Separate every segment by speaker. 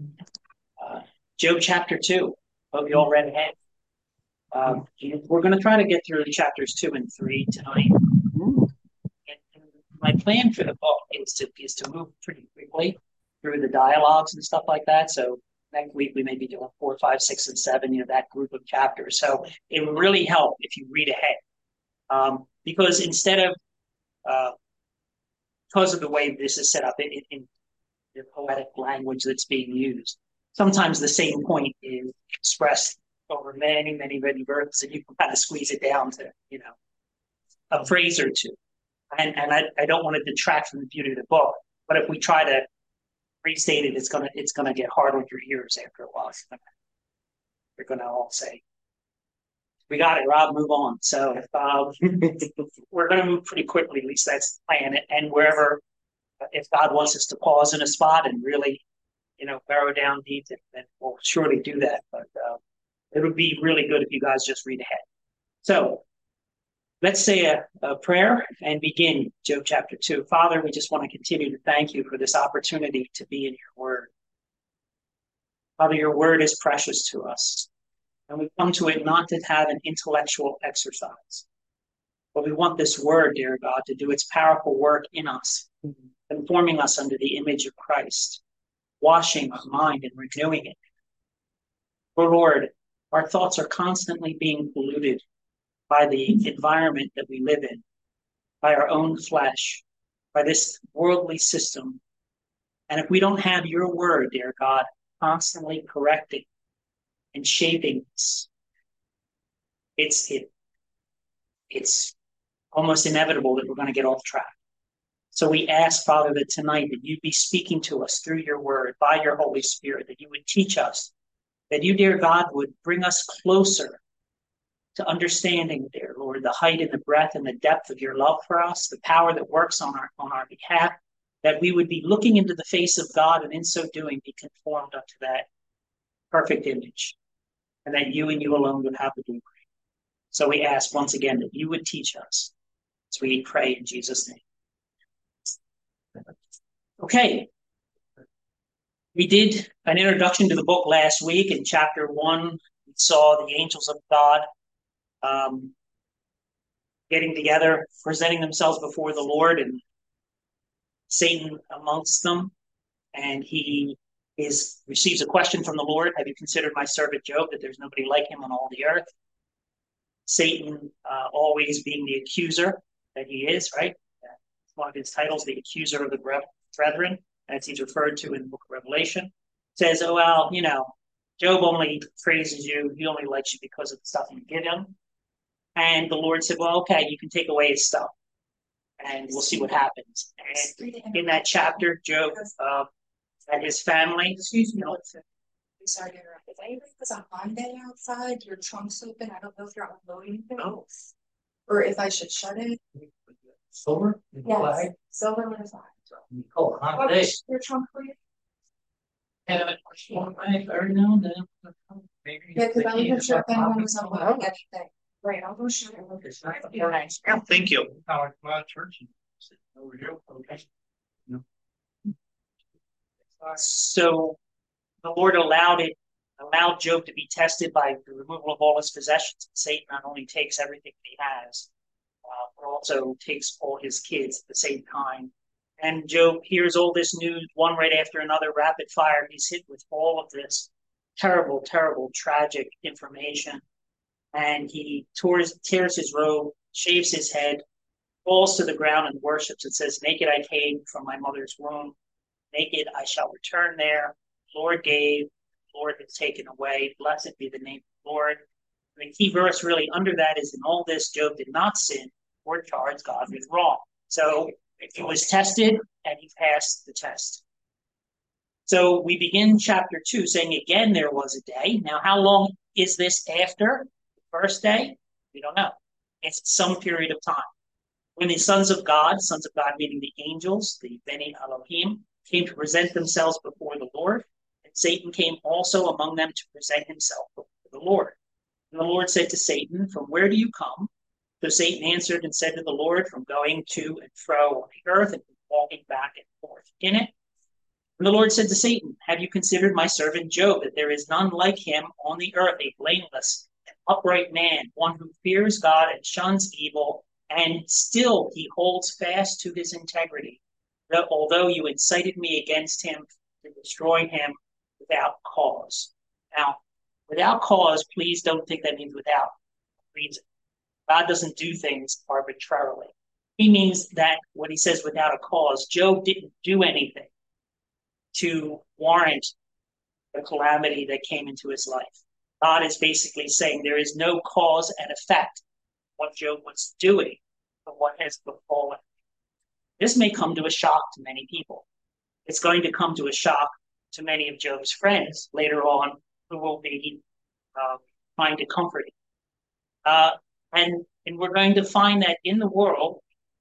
Speaker 1: Uh, Job chapter 2. Hope you all read ahead. We're going to try to get through chapters 2 and 3 tonight. And my plan for the book is to move pretty quickly through the dialogues and stuff like that. So next week we may be doing 4, 5, 6, and 7, that group of chapters. So it would really help if you read ahead. Because because of the way this is set up in the poetic language that's being used, sometimes the same point is expressed over many, many, many verbs, and you can kind of squeeze it down to, a phrase or two. And I don't want to detract from the beauty of the book, but if we try to restate it, it's gonna get hard on your ears after a while. You're gonna all say, "We got it, Rob. Move on." So we're gonna move pretty quickly. At least that's the plan. And wherever, if God wants us to pause in a spot and really, burrow down deep, then we'll surely do that. But it would be really good if you guys just read ahead. So let's say a prayer and begin Job chapter 2. Father, we just want to continue to thank you for this opportunity to be in your word. Father, your word is precious to us. And we come to it not to have an intellectual exercise, but we want this word, dear God, to do its powerful work in us, conforming us under the image of Christ, washing our mind and renewing it. For Lord, our thoughts are constantly being polluted by the environment that we live in, by our own flesh, by this worldly system. And if we don't have your word, dear God, constantly correcting and shaping us, it's almost inevitable that we're going to get off track. So we ask, Father, that tonight that you'd be speaking to us through your word, by your Holy Spirit, that you would teach us, that you, dear God, would bring us closer to understanding, dear Lord, the height and the breadth and the depth of your love for us, the power that works on our behalf, that we would be looking into the face of God and in so doing be conformed unto that perfect image, and that you and you alone would have the glory. So we ask once again that you would teach us as we pray in Jesus' name. Okay. We did an introduction to the book last week. In chapter 1, we saw the angels of God getting together, presenting themselves before the Lord, and Satan amongst them. And he receives a question from the Lord: have you considered my servant Job, that there's nobody like him on all the earth? Satan always being the accuser that he is, right? One of his titles, the accuser of the brethren, as he's referred to in the book of Revelation, says, oh, well, Job only praises you. He only likes you because of the stuff you give him. And the Lord said, well, okay, you can take away his stuff and we'll see what happens. And in that chapter, Job and his family.
Speaker 2: Excuse me. Sorry to interrupt. If anybody was on Monday outside, your trunk's open. I don't know if you're unloading things. Oh. Or if I should shut it.
Speaker 3: Silver?
Speaker 2: Yes. Flag? Silver with a flag.
Speaker 3: Oh, hot day.
Speaker 2: Your trunk for you?
Speaker 3: Yeah, every now and then.
Speaker 2: Yeah, because I wasn't sure if anyone was unloading anything. Right, I'll go shoot it.
Speaker 1: Yeah, thank you.
Speaker 3: Church. Over here. Okay.
Speaker 1: So the Lord allowed Job to be tested by the removal of all his possessions. Satan not only takes everything that he has, but also takes all his kids at the same time. And Job hears all this news, one right after another, rapid fire. He's hit with all of this terrible, terrible, tragic information. And he tears his robe, shaves his head, falls to the ground and worships. It says, naked I came from my mother's womb, naked I shall return there. Lord gave, Lord has taken away. Blessed be the name of the Lord. And the key verse really under that is, in all this, Job did not sin or charge God with wrong. So he was tested and he passed the test. So we begin chapter 2 saying, again, there was a day. Now, how long is this after the first day? We don't know. It's some period of time. When the sons of God meaning the angels, the Beni Elohim, came to present themselves before the Lord, and Satan came also among them to present himself before the Lord. And the Lord said to Satan, from where do you come? So Satan answered and said to the Lord, from going to and fro on the earth and walking back and forth in it. And the Lord said to Satan, have you considered my servant Job, that there is none like him on the earth, a blameless and upright man, one who fears God and shuns evil, and still he holds fast to his integrity, although you incited me against him to destroy him without cause. Now, without cause, please don't think that means without reason. God doesn't do things arbitrarily. He means that when he says without a cause, Job didn't do anything to warrant the calamity that came into his life. God is basically saying there is no cause and effect what Job was doing for what has befallen. This may come to a shock to many people. It's going to come to a shock to many of Job's friends later on who will be trying to comfort him. And we're going to find that in the world,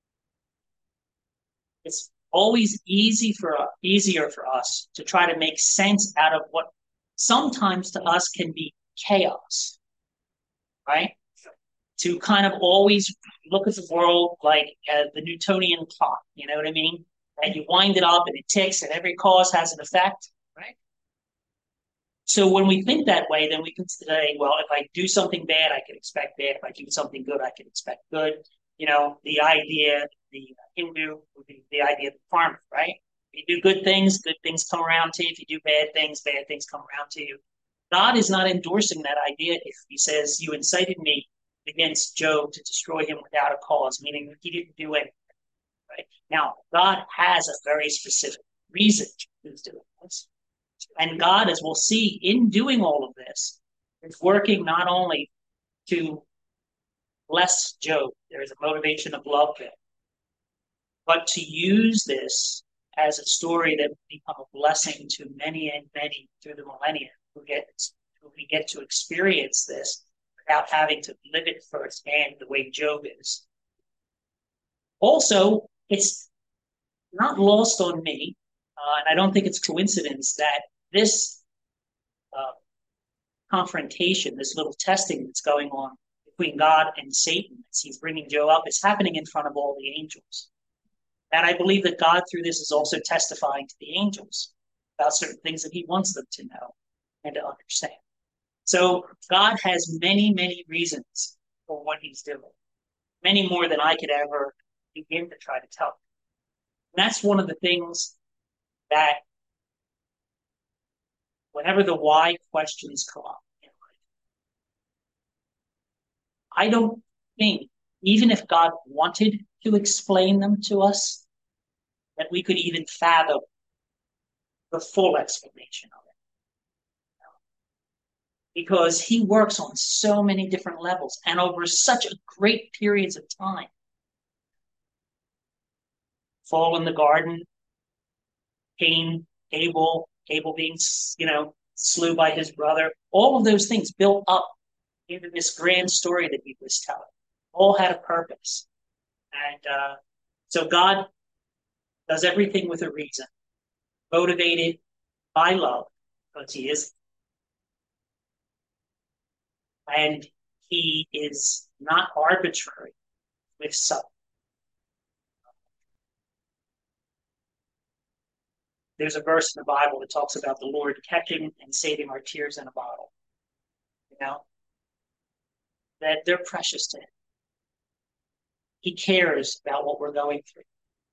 Speaker 1: it's always easier for us to try to make sense out of what sometimes to us can be chaos, right? To kind of always look at the world like the Newtonian clock, you know what I mean? And you wind it up and it ticks and every cause has an effect, right? So when we think that way, then we can say, well, if I do something bad, I can expect bad. If I do something good, I can expect good. You know, the Hindu would be the idea of the farmer, right? If you do good things come around to you. If you do bad things come around to you. God is not endorsing that idea if he says, you incited me against Job to destroy him without a cause, meaning he didn't do anything, right? Now, God has a very specific reason he's doing this. And God, as we'll see, in doing all of this, is working not only to bless Job, there is a motivation of love there, but to use this as a story that will become a blessing to many and many through the millennia who get to experience this without having to live it firsthand the way Job is. Also, it's not lost on me, and I don't think it's coincidence that this confrontation, this little testing that's going on between God and Satan as he's bringing Job up, is happening in front of all the angels. And I believe that God, through this, is also testifying to the angels about certain things that he wants them to know and to understand. So God has many, many reasons for what he's doing, many more than I could ever begin to try to tell. And that's one of the things that whenever the why questions come up in life, I don't think, even if God wanted to explain them to us, that we could even fathom the full explanation of it. Because he works on so many different levels and over such a great periods of time. Fall in the garden, Cain, Abel being, slew by his brother, all of those things built up into this grand story that he was telling. All had a purpose. And so God does everything with a reason, motivated by love, because he is. And he is not arbitrary with some. There's a verse in the Bible that talks about the Lord catching and saving our tears in a bottle. That they're precious to him. He cares about what we're going through.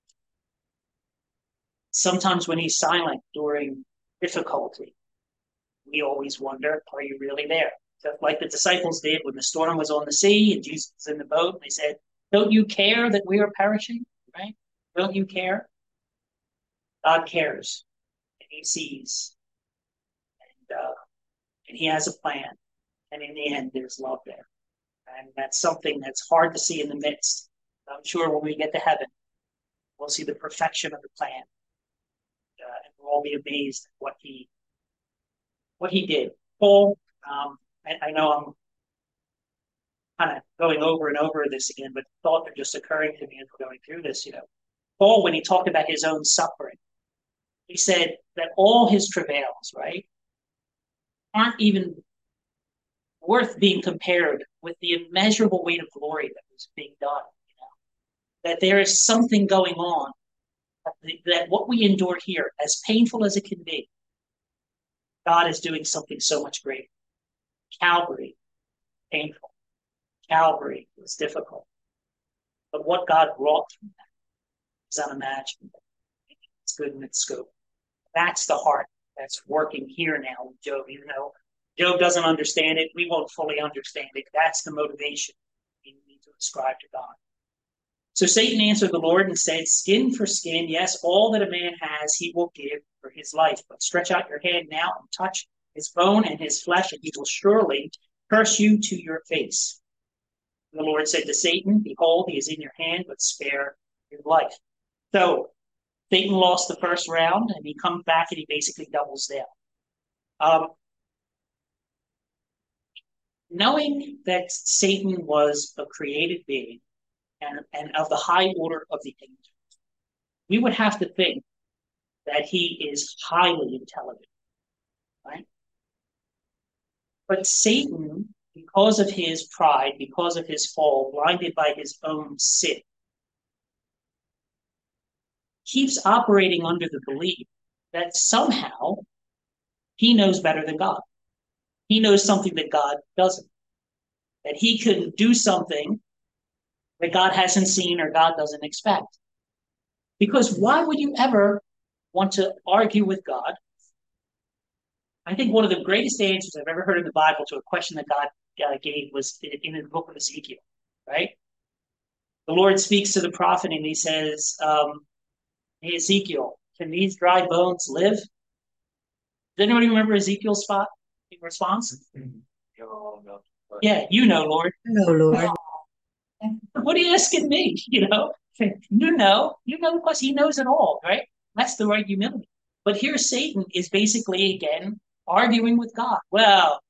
Speaker 1: Sometimes when he's silent during difficulty, we always wonder, are you really there? Just like the disciples did when the storm was on the sea and Jesus was in the boat, and they said, don't you care that we are perishing? Right? Don't you care? God cares, and he sees, and he has a plan, and in the end, there's love there. And that's something that's hard to see in the midst. I'm sure when we get to heaven, we'll see the perfection of the plan, and we'll all be amazed at what he did. Paul, I know I'm kind of going over and over this again, but thoughts are just occurring to me as we're going through this. Paul, when he talked about his own suffering, he said that all his travails, right, aren't even worth being compared with the immeasurable weight of glory that was being done. That there is something going on that what we endure here, as painful as it can be, God is doing something so much greater. Calvary, painful. Calvary was difficult. But what God brought from that is unimaginable. It's good in its scope. That's the heart that's working here now with Job. Even though Job doesn't understand it, we won't fully understand it. That's the motivation we need to ascribe to God. So Satan answered the Lord and said, skin for skin, yes, all that a man has he will give for his life. But stretch out your hand now and touch his bone and his flesh, and he will surely curse you to your face. And the Lord said to Satan, behold, he is in your hand, but spare your life. So Satan lost the first round, and he comes back and he basically doubles down. Knowing that Satan was a created being and of the high order of the angels, we would have to think that he is highly intelligent, right? But Satan, because of his pride, because of his fall, blinded by his own sin, keeps operating under the belief that somehow he knows better than God. He knows something that God doesn't. That he could do something that God hasn't seen or God doesn't expect. Because why would you ever want to argue with God? I think one of the greatest answers I've ever heard in the Bible to a question that God gave was in the book of Ezekiel, right? The Lord speaks to the prophet and he says, hey, Ezekiel, can these dry bones live? Does anybody remember Ezekiel's response? Yeah, you know, Lord.
Speaker 4: No, Lord.
Speaker 1: What are you asking me? You know, because he knows it all, right? That's the right humility. But here Satan is basically, again, arguing with God. Well,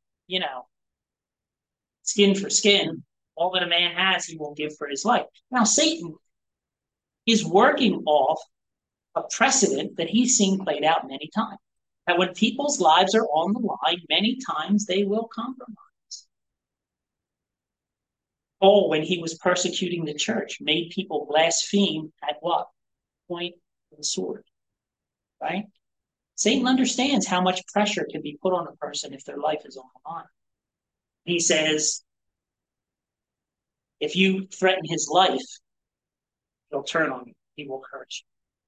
Speaker 1: skin for skin, all that a man has, he will give for his life. Now, Satan is working off a precedent that he's seen played out many times. That when people's lives are on the line, many times they will compromise. Paul, when he was persecuting the church, made people blaspheme at what? Point of the sword, right? Satan understands how much pressure can be put on a person if their life is on the line. He says, if you threaten his life, he'll turn on you. He will curse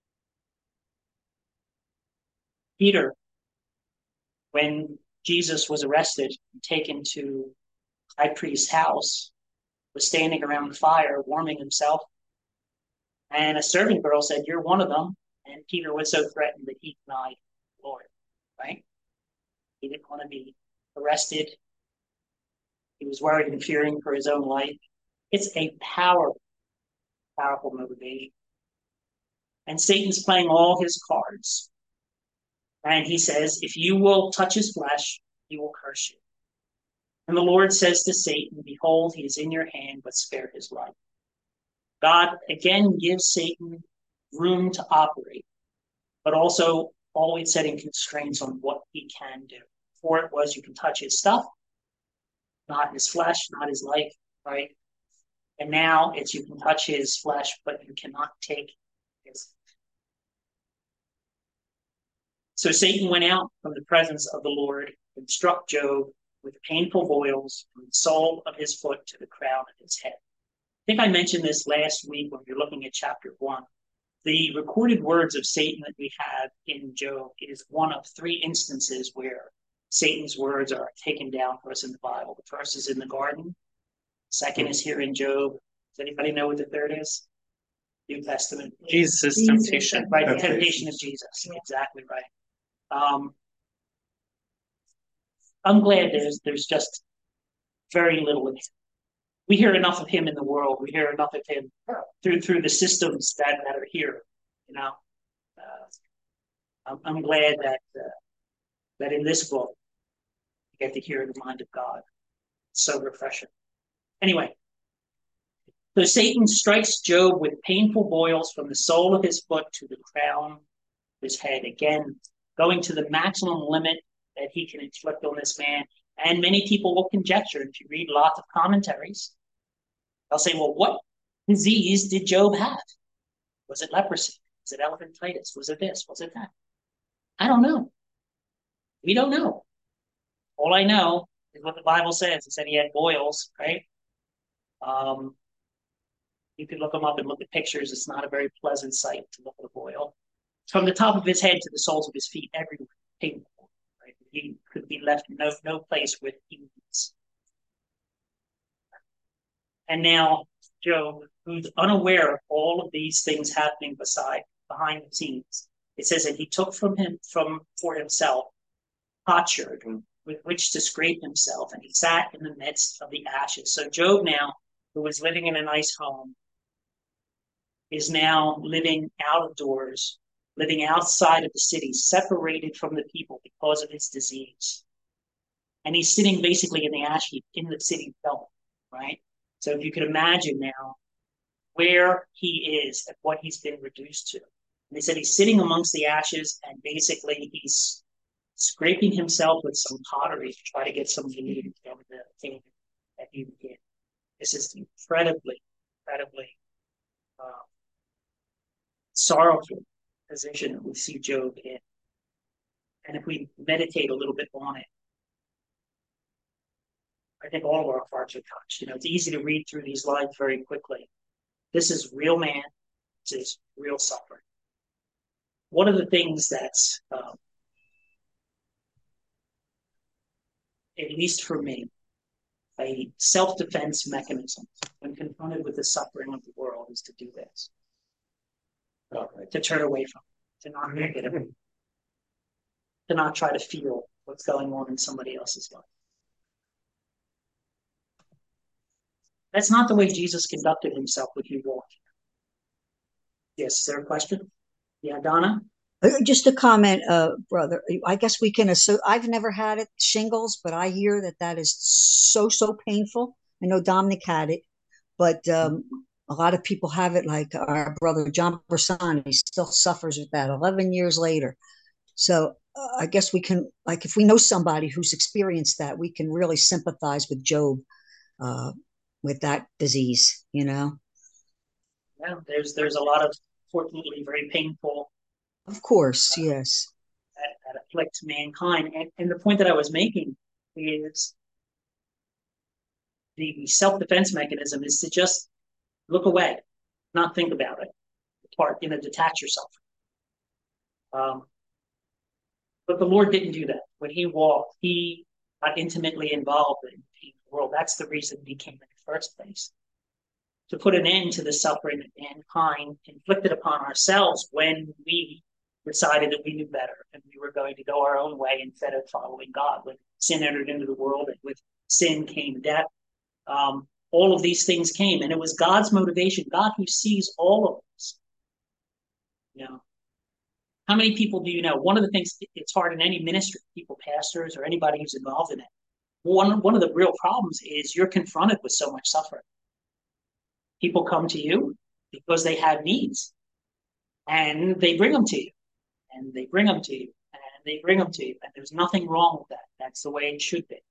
Speaker 1: you. Peter, when Jesus was arrested and taken to high priest's house, was standing around the fire warming himself. And a servant girl said, you're one of them. And Peter was so threatened that he denied the Lord, right? He didn't want to be arrested. He was worried and fearing for his own life. It's a powerful motivation. And Satan's playing all his cards. And he says, if you will touch his flesh, he will curse you. And the Lord says to Satan, behold, he is in your hand, but spare his life. God, again, gives Satan room to operate, but also always setting constraints on what he can do. Before it was you can touch his stuff, not his flesh, not his life, right? And now it's you can touch his flesh, but you cannot take his. So Satan went out from the presence of the Lord and struck Job with painful boils from the sole of his foot to the crown of his head. I think I mentioned this last week when we were looking at chapter 1. The recorded words of Satan that we have in Job is one of 3 instances where Satan's words are taken down for us in the Bible. The first is in the garden. Second is here in Job. Does anybody know what the third is? New Testament.
Speaker 3: Jesus' temptation.
Speaker 1: Right, the temptation of Jesus. Yeah. Exactly right. I'm glad there's just very little of him. We hear enough of him in the world. We hear enough of him through the systems that are here. I'm glad that in this book you get to hear the mind of God. It's so refreshing. Anyway, so Satan strikes Job with painful boils from the sole of his foot to the crown of his head. Again, going to the maximum limit that he can inflict on this man. And many people will conjecture, if you read lots of commentaries, they'll say, well, what disease did Job have? Was it leprosy? Was it elephantitis? Was it this? Was it that? I don't know. We don't know. All I know is what the Bible says. It said he had boils, right? Um, you could look him up and look at pictures. It's not a very pleasant sight to look at a boil. From the top of his head to the soles of his feet, everywhere, painful. Right? He could be left no place with ease. And now Job, who's unaware of all of these things happening behind the scenes, it says that he took for himself potsherd with which to scrape himself, and he sat in the midst of the ashes. So Job now, who was living in a nice home, is now living out of doors, living outside of the city, separated from the people because of his disease. And he's sitting basically in the ash heap in the city itself, right? So if you could imagine now where he is and what he's been reduced to. And they said he's sitting amongst the ashes and basically he's scraping himself with some pottery to try to get some food from the thing that he did. This is incredibly sorrowful position that we see Job in. And if we meditate a little bit on it, I think all of our hearts are touched. It's easy to read through these lines very quickly. This is real man. This is real suffering. One of the things that's, at least for me, a self-defense mechanism when confronted with the suffering of the world is to do this. To turn away from it, to not look at it, to not try to feel what's going on in somebody else's life. That's not the way Jesus conducted himself when he walked. Yes, is there a question? Yeah, Donna?
Speaker 4: Just a comment, brother. I guess we can assume, I've never had it, shingles, but I hear that is so painful. I know Dominic had it, but a lot of people have it, like our brother John Bersani still suffers with that 11 years later. So I guess we can, like, if we know somebody who's experienced that, we can really sympathize with Job with that disease,
Speaker 1: Yeah, there's a lot of, fortunately, very painful.
Speaker 4: Of course, yes.
Speaker 1: That afflicts mankind. And the point that I was making is the self-defense mechanism is to just look away, not think about it, detach yourself. But the Lord didn't do that. When he walked, he got intimately involved in the world. That's the reason he came in the first place. To put an end to the suffering that mankind inflicted upon ourselves when we decided that we knew better and we were going to go our own way instead of following God. When sin entered into the world, and with sin came death. All of these things came, and it was God's motivation, God who sees all of us. How many people do you know? One of the things, it's hard in any ministry, people, pastors, or anybody who's involved in it. One of the real problems is you're confronted with so much suffering. People come to you because they have needs, and they bring them to you, and they bring them to you, and they bring them to you, and there's nothing wrong with that. That's the way it should be.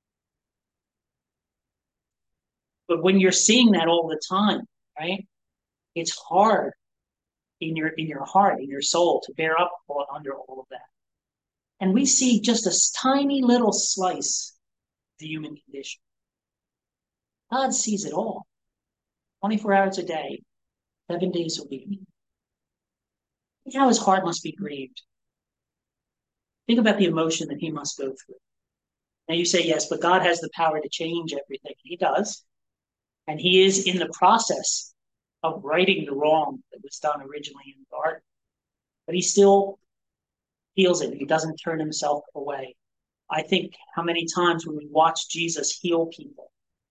Speaker 1: But when you're seeing that all the time, right, it's hard in your heart, in your soul, to bear up under all of that. And we see just a tiny little slice of the human condition. God sees it all. 24 hours a day, 7 days a week. Think how his heart must be grieved. Think about the emotion that he must go through. Now you say, yes, but God has the power to change everything. He does. And he is in the process of righting the wrong that was done originally in the garden. But he still feels it. He doesn't turn himself away. I think how many times when we watch Jesus heal people,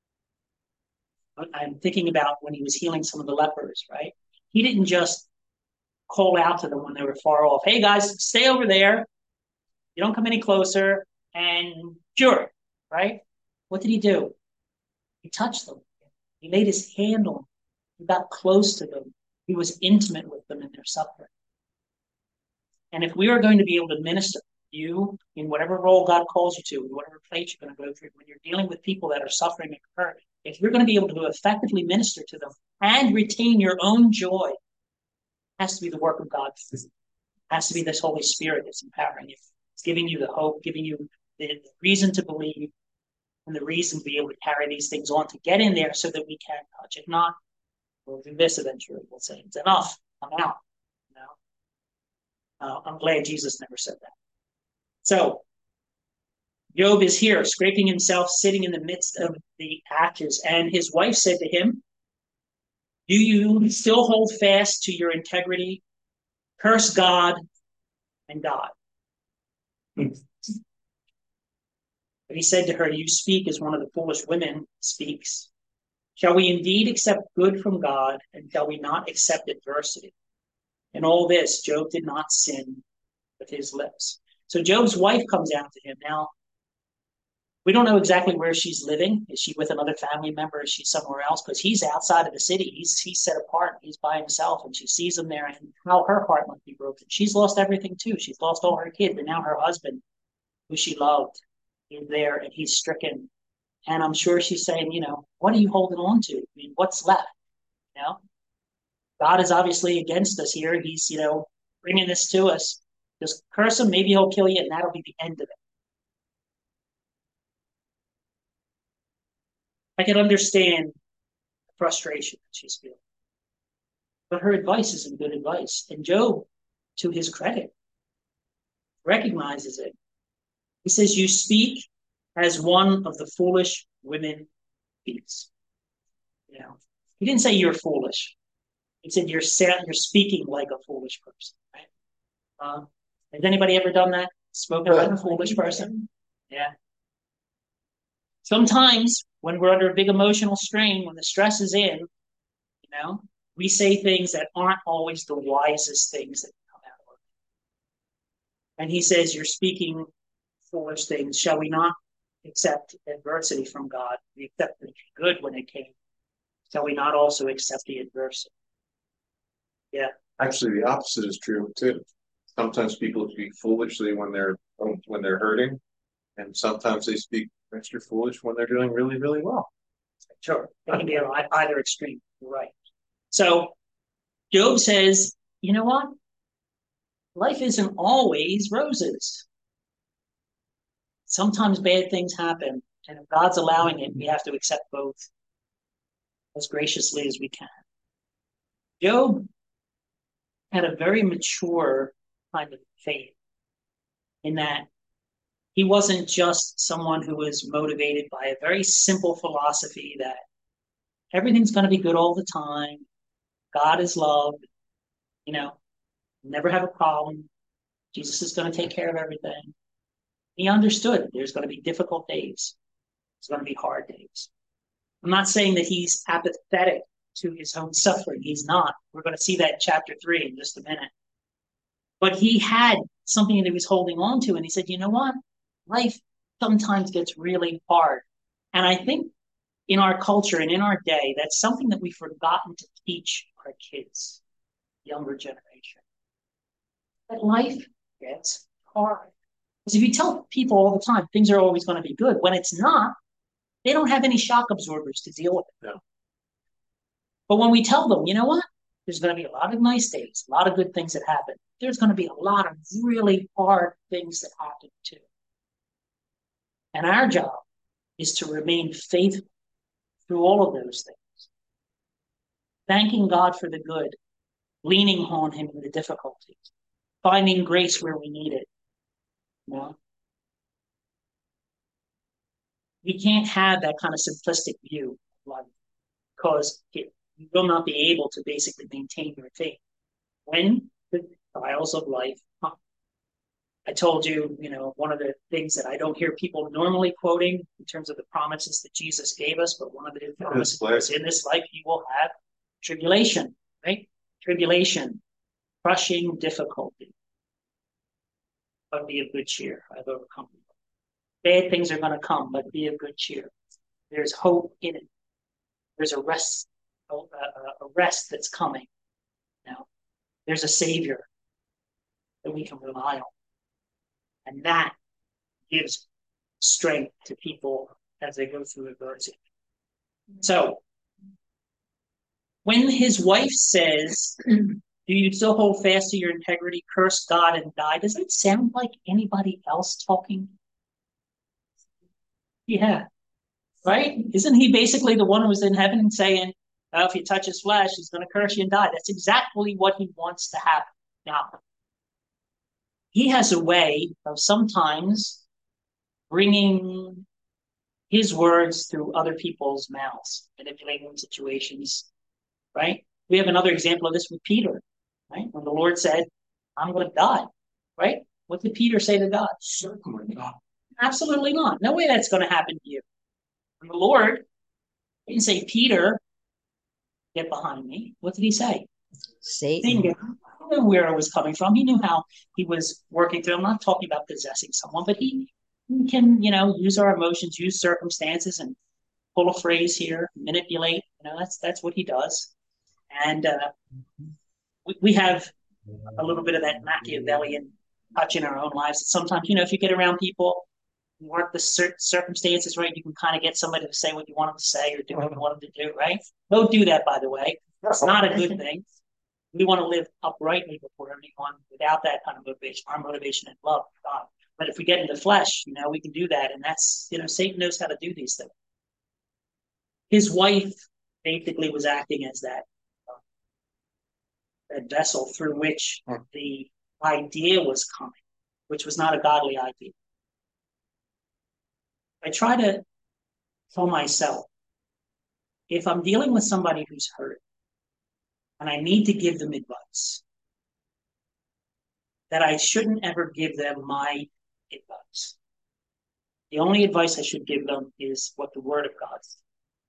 Speaker 1: I'm thinking about when he was healing some of the lepers, right? He didn't just call out to them when they were far off. Hey guys, stay over there. You don't come any closer, and cure, right? What did he do? He touched them. He laid his hand on them. He got close to them. He was intimate with them in their suffering. And if we are going to be able to minister to you in whatever role God calls you to, in whatever place you're going to go through, when you're dealing with people that are suffering and hurt, if you're going to be able to effectively minister to them and retain your own joy, has to be the work of God. It has to be this Holy Spirit that's empowering you. It's giving you the hope, giving you the reason to believe, and the reason to be able to carry these things on to get in there so that we can touch. If not, we'll do this eventually. We'll say, it's enough. I'm out. You know? I'm glad Jesus never said that. So, Job is here, scraping himself, sitting in the midst of the ashes. And his wife said to him, do you still hold fast to your integrity? Curse God and die. But he said to her, you speak as one of the foolish women speaks. Shall we indeed accept good from God, and shall we not accept adversity? In all this, Job did not sin with his lips. So Job's wife comes out to him. Now, we don't know exactly where she's living. Is she with another family member? Is she somewhere else? Because he's outside of the city. He's set apart. He's by himself, and she sees him there, and how her heart must be broken. She's lost everything too. She's lost all her kids, and now her husband, who she loved, is there, and he's stricken. And I'm sure she's saying, what are you holding on to? I mean, what's left? God is obviously against us here. He's, bringing this to us. Just curse him. Maybe he'll kill you, and that'll be the end of it. I can understand the frustration that she's feeling. But her advice isn't good advice. And Job, to his credit, recognizes it. He says, you speak as one of the foolish women speaks. He didn't say you're foolish. He said you're speaking like a foolish person. Right? Has anybody ever done that? Spoken like a foolish person? Yeah. Sometimes when we're under a big emotional strain, when the stress is in, we say things that aren't always the wisest things that come out of it. And he says, you're speaking foolish things. Shall we not accept adversity from God? We accepted the good when it came. Shall we not also accept the adversity? Yeah.
Speaker 5: Actually, the opposite is true too. Sometimes people speak foolishly when they're hurting, and sometimes they speak extra foolish when they're doing really, really well.
Speaker 1: Sure. It can be either extreme. You're right. So Job says, you know what? Life isn't always roses. Sometimes bad things happen, and if God's allowing it, we have to accept both as graciously as we can. Job had a very mature kind of faith in that he wasn't just someone who was motivated by a very simple philosophy that everything's going to be good all the time. God is love. Never have a problem. Jesus is going to take care of everything. He understood there's going to be difficult days. There's going to be hard days. I'm not saying that he's apathetic to his own suffering. He's not. We're going to see that in chapter 3 in just a minute. But he had something that he was holding on to, and he said, you know what? Life sometimes gets really hard. And I think in our culture and in our day, that's something that we've forgotten to teach our kids, younger generation. That life gets hard. Because if you tell people all the time things are always going to be good, when it's not, they don't have any shock absorbers to deal with it.
Speaker 5: No.
Speaker 1: But when we tell them, you know what? There's going to be a lot of nice days, a lot of good things that happen. There's going to be a lot of really hard things that happen too. And our job is to remain faithful through all of those things. Thanking God for the good, leaning on him in the difficulties, finding grace where we need it. We can't have that kind of simplistic view of life because you will not be able to basically maintain your faith when the trials of life come. I told you, one of the things that I don't hear people normally quoting in terms of the promises that Jesus gave us, but one of the promises is in this life you will have tribulation, right? Tribulation, crushing difficulty. But be of good cheer. I've overcome them. Bad things are going to come, but be of good cheer. There's hope in it. There's a rest that's coming. There's a Savior that we can rely on. And that gives strength to people as they go through adversity. So, when his wife says, Do you still hold fast to your integrity, curse God, and die? Does it sound like anybody else talking? Yeah, right? Isn't he basically the one who was in heaven saying, oh, if you touch his flesh, he's going to curse you and die? That's exactly what he wants to happen. Now, he has a way of sometimes bringing his words through other people's mouths, manipulating situations, right? We have another example of this with Peter, right? When the Lord said, I'm going to die, right? What did Peter say to God?
Speaker 5: Certainly not.
Speaker 1: Absolutely not. No way that's going to happen to you. And the Lord didn't say, Peter, get behind me. What did he say?
Speaker 4: Satan.
Speaker 1: He knew where it was coming from. He knew how he was working through. I'm not talking about possessing someone, but he can, use our emotions, use circumstances, and pull a phrase here, manipulate. That's what he does. And we have a little bit of that Machiavellian touch in our own lives. Sometimes, if you get around people, you work the circumstances right, you can kind of get somebody to say what you want them to say or do what you want them to do, right? Don't do that, by the way. It's not a good thing. We want to live uprightly before everyone without that kind of motivation. Our motivation is love, God. But if we get in the flesh, we can do that. And that's, Satan knows how to do these things. His wife basically was acting as that vessel through which the idea was coming, which was not a godly idea. I try to tell myself, if I'm dealing with somebody who's hurt and I need to give them advice, that I shouldn't ever give them my advice. The only advice I should give them is what the Word of God says.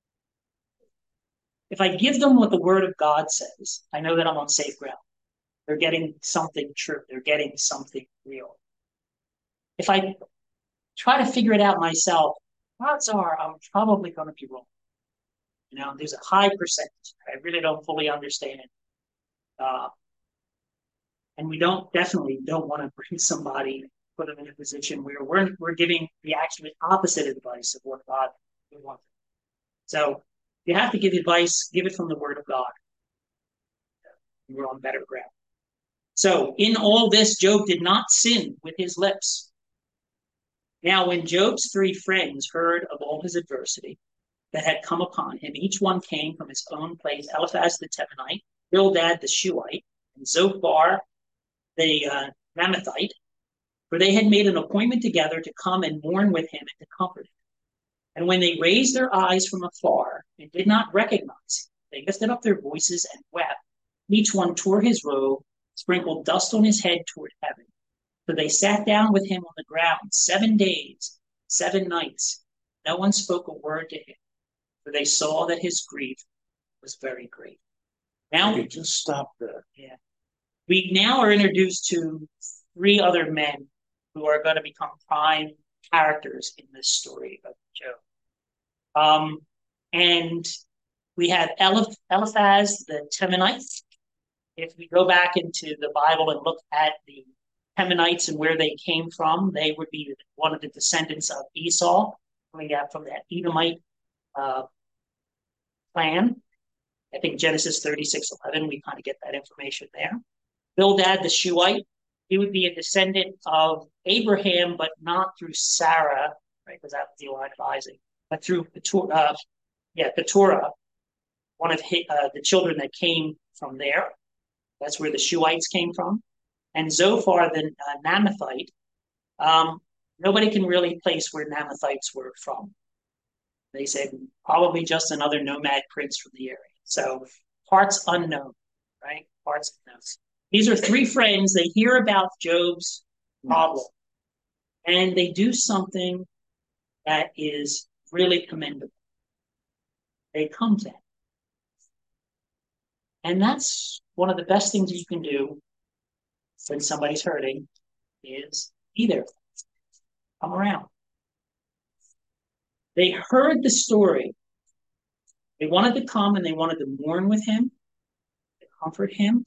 Speaker 1: If I give them what the Word of God says, I know that I'm on safe ground. They're getting something true. They're getting something real. If I try to figure it out myself, odds are I'm probably going to be wrong. There's a high percentage. I really don't fully understand. And we definitely don't want to bring somebody, put them in a position where we're giving the actually opposite advice of what God would want. So you have to give advice, give it from the Word of God. We're on better ground. So in all this, Job did not sin with his lips. Now, when Job's 3 friends heard of all his adversity that had come upon him, each one came from his own place: Eliphaz the Temanite, Bildad the Shuhite, and Zophar the Ramathite, for they had made an appointment together to come and mourn with him and to comfort him. And when they raised their eyes from afar and did not recognize him, they lifted up their voices and wept. Each one tore his robe, sprinkled dust on his head toward heaven. So they sat down with him on the ground 7 days, 7 nights. No one spoke a word to him, for they saw that his grief was very great. Now,
Speaker 5: Okay, just stop there.
Speaker 1: Yeah. We now are introduced to 3 other men who are going to become prime characters in this story of Job. And we have Eliphaz the Temanite. If we go back into the Bible and look at the Temanites and where they came from, they would be one of the descendants of Esau, coming out from that Edomite clan. I think Genesis 36:11, we kind of get that information there. Bildad the Shuhite, he would be a descendant of Abraham, but not through Sarah, right? Because that was the line of Isaac, but through Keturah, one of the children that came from there. That's where the Shuhites came from. And Zophar the Naamathite, nobody can really place where Naamathites were from. They said probably just another nomad prince from the area. So parts unknown, right? Parts unknown. These are 3 friends. They hear about Job's problem, and they do something that is really commendable. They come to him. And that's one of the best things you can do when somebody's hurting, is be there. Come around. They heard the story. They wanted to come and they wanted to mourn with him, to comfort him.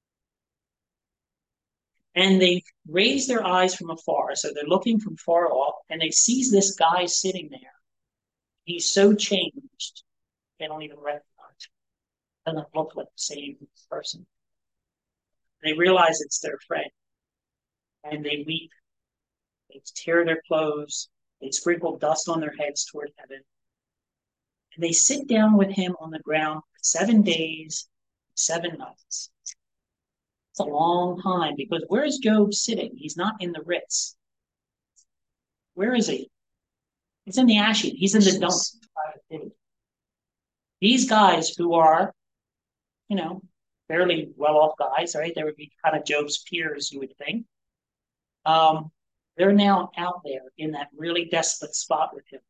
Speaker 1: And they raise their eyes from afar. So they're looking from far off, and they see this guy sitting there. He's so changed, they don't even recognize him. Doesn't look like the same person. They realize it's their friend, and they weep. They tear their clothes. They sprinkle dust on their heads toward heaven. And they sit down with him on the ground for 7 days, 7 nights. It's a long time, because where is Job sitting? He's not in the Ritz. Where is he? He's in the Ashen. He's in the dump. These guys who are, fairly well-off guys, right? They would be kind of Job's peers, you would think. They're now out there in that really desolate spot with him.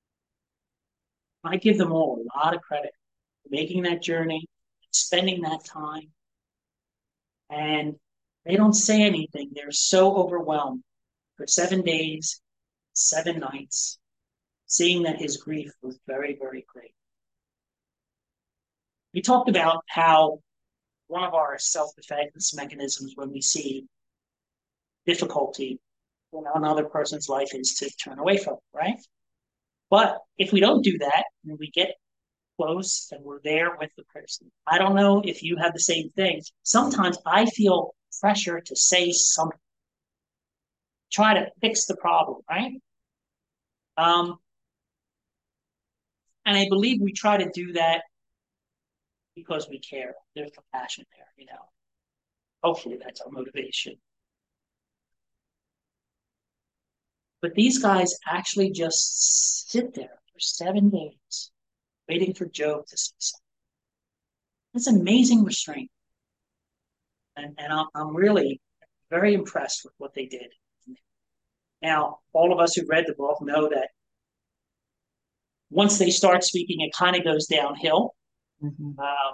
Speaker 1: I give them all a lot of credit for making that journey, spending that time. And they don't say anything. They're so overwhelmed for 7 days, 7 nights, seeing that his grief was very, very great. We talked about how one of our self-defense mechanisms when we see difficulty in another person's life is to turn away from it, right? But if we don't do that, and we get close and we're there with the person, I don't know if you have the same thing. Sometimes I feel pressure to say something, try to fix the problem, right? And I believe we try to do that because we care. There's compassion there, Hopefully that's our motivation. But these guys actually just sit there for 7 days, waiting for Job to say something. It's amazing restraint. And I'm really very impressed with what they did. Now, all of us who've read the book know that once they start speaking, it kind of goes downhill.
Speaker 4: Mm-hmm.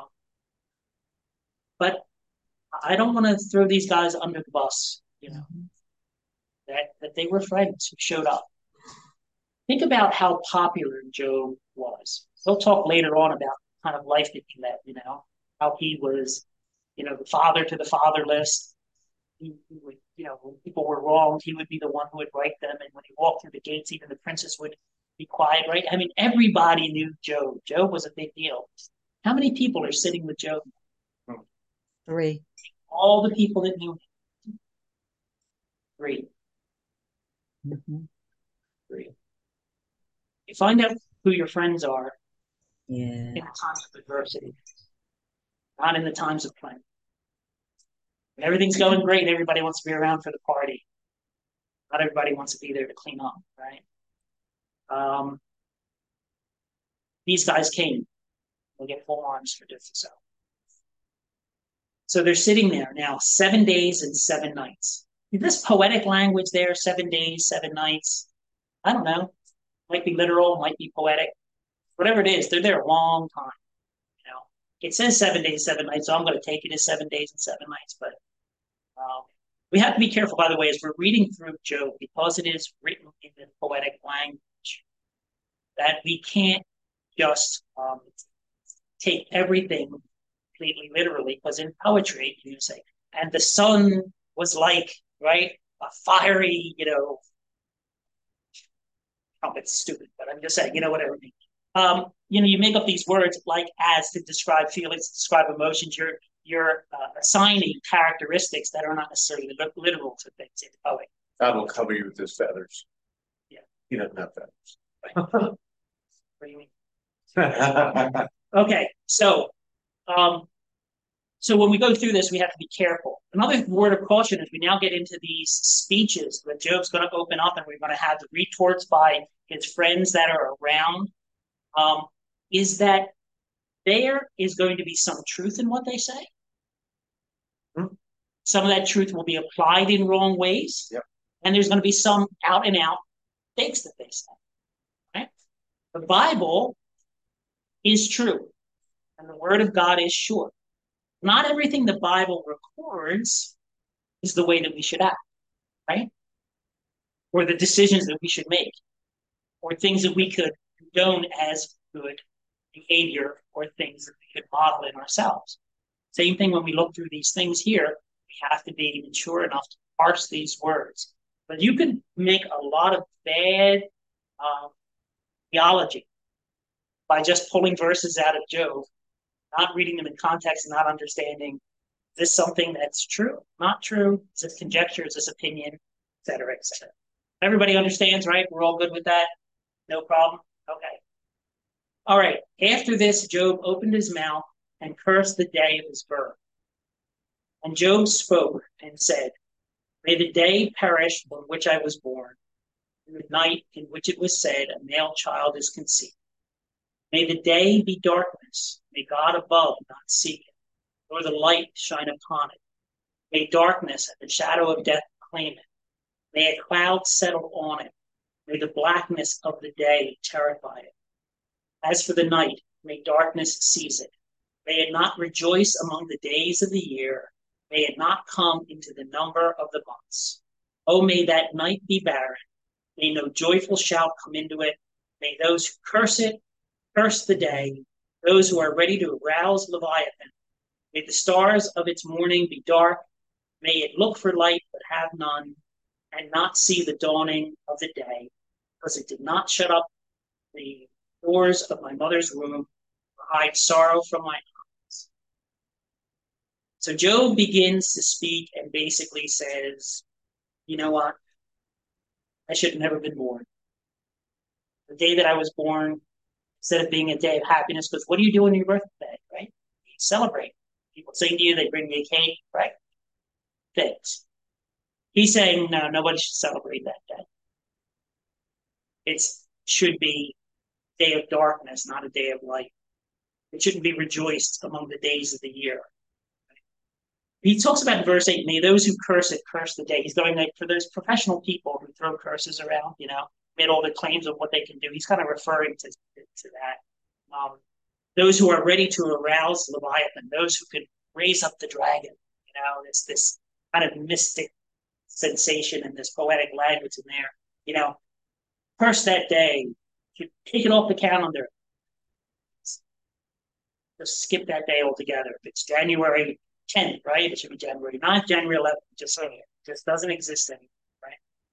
Speaker 1: But I don't want to throw these guys under the bus,
Speaker 4: Mm-hmm.
Speaker 1: that they were friends who showed up. Think about how popular Job was. We'll talk later on about kind of life that he led, how he was, the father to the fatherless. He would, when people were wronged, he would be the one who would right them. And when he walked through the gates, even the princes would be quiet, right? I mean, everybody knew Job. Job was a big deal. How many people are sitting with Job?
Speaker 4: 3.
Speaker 1: All the people that knew him. 3.
Speaker 4: Mm-hmm.
Speaker 1: 3. You find out who your friends are
Speaker 4: Yeah.
Speaker 1: in the times of adversity, not in the times of plenty. When everything's going great, everybody wants to be around for the party. Not everybody wants to be there to clean up, right? These guys came. They get full arms for doing so. So they're sitting there now, 7 days and 7 nights. This poetic language there, 7 days, 7 nights. I don't know. Might be literal, might be poetic. Whatever it is, they're there a long time. It says 7 days, 7 nights, so I'm going to take it as 7 days and 7 nights. But we have to be careful, by the way, as we're reading through Job, because it is written in the poetic language, that we can't just take everything completely literally, because in poetry, you say, and the sun was like, right, a fiery, it's stupid, but I'm just saying, whatever it means. You make up these words like as to describe feelings, to describe emotions. You're assigning characteristics that are not necessarily literal to things in poetry.
Speaker 5: God will cover you with his feathers.
Speaker 1: Yeah.
Speaker 5: He doesn't have
Speaker 1: Right. What do you mean? Okay, so when we go through this, we have to be careful. Another word of caution as we now get into these speeches that Job's going to open up and we're going to have the retorts by his friends that are around, is that there is going to be some truth in what they say. Some of that truth will be applied in wrong ways.
Speaker 5: Yep.
Speaker 1: And there's going to be some out and out mistakes that they say. Right? The Bible is true. And the word of God is sure. Not everything the Bible records is the way that we should act, right? Or the decisions that we should make, or things that we could condone as good behavior, or things that we could model in ourselves. Same thing when we look through these things here, we have to be mature enough to parse these words. But you can make a lot of bad theology by just pulling verses out of Job, not reading them in context and not understanding Is this something that's true? Not true? Is this conjecture? Is this opinion? Et cetera, et cetera. Everybody understands, right? We're all good with that? No problem? Okay. All right. After this, Job opened his mouth and cursed the day of his birth. And Job spoke and said, may the day perish on which I was born, and the night in which it was said, a male child is conceived. May the day be darkness. May God above not seek it, nor the light shine upon it. May darkness and the shadow of death claim it. May a cloud settle on it. May the blackness of the day terrify it. As for the night, may darkness seize it. May it not rejoice among the days of the year. May it not come into the number of the months. Oh, may that night be barren. May no joyful shout come into it. May those who curse it curse the day. Those who are ready to arouse Leviathan. May the stars of its morning be dark. May it look for light but have none, and not see the dawning of the day, because it did not shut up the doors of my mother's womb, or hide sorrow from my eyes. So Job begins to speak and basically says, you know what? I should have never been born. The day that I was born, instead of being a day of happiness, because what do you do on your birthday, right? You celebrate. People sing to you, they bring you a cake, right? Things. He's saying, no, nobody should celebrate that day. It should be a day of darkness, not a day of light. It shouldn't be rejoiced among the days of the year. He talks about in verse 8, may those who curse it curse the day. He's going like for those professional people who throw curses around, made all the claims of what they can do. He's kind of referring to that. Those who are ready to arouse Leviathan, those who could raise up the dragon, it's this kind of mystic sensation and this poetic language in there, curse that day, take it off the calendar. Just skip that day altogether. If it's January 10th, right? It should be January 9th, January 11th, just doesn't exist anymore, right?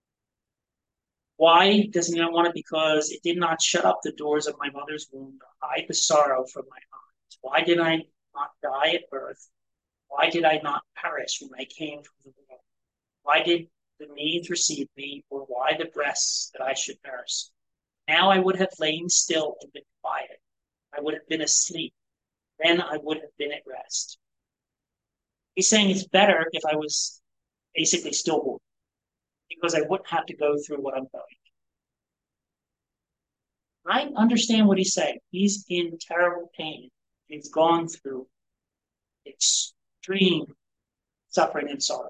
Speaker 1: Why doesn't he not want it? Because it did not shut up the doors of my mother's womb to hide the sorrow from my eyes. Why did I not die at birth? Why did I not perish when I came from the womb? Why did the maids receive me, or why the breasts that I should nurse? Now I would have lain still and been quiet. I would have been asleep. Then I would have been at rest. He's saying it's better if I was basically stillborn, because I wouldn't have to go through what I'm going. I understand what he's saying. He's in terrible pain. He's gone through extreme suffering and sorrow.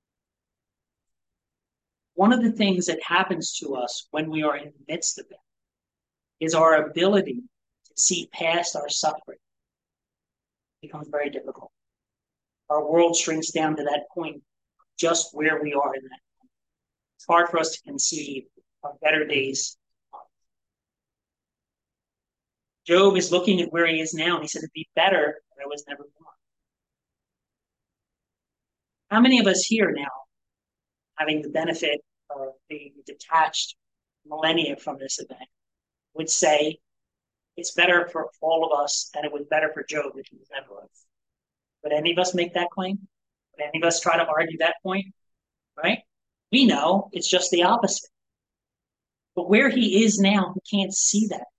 Speaker 1: One of the things that happens to us when we are in the midst of it is our ability to see past our suffering becomes very difficult. Our world shrinks down to that point, just where we are in that point. It's hard for us to conceive of better days. Job is looking at where he is now, and he said, it'd be better if I was never born. How many of us here now, having the benefit of being detached millennia from this event, would say it's better for all of us, and it was better for Job if he was never born? Would any of us make that claim? Would any of us try to argue that point? Right? We know it's just the opposite. But where he is now, he can't see that.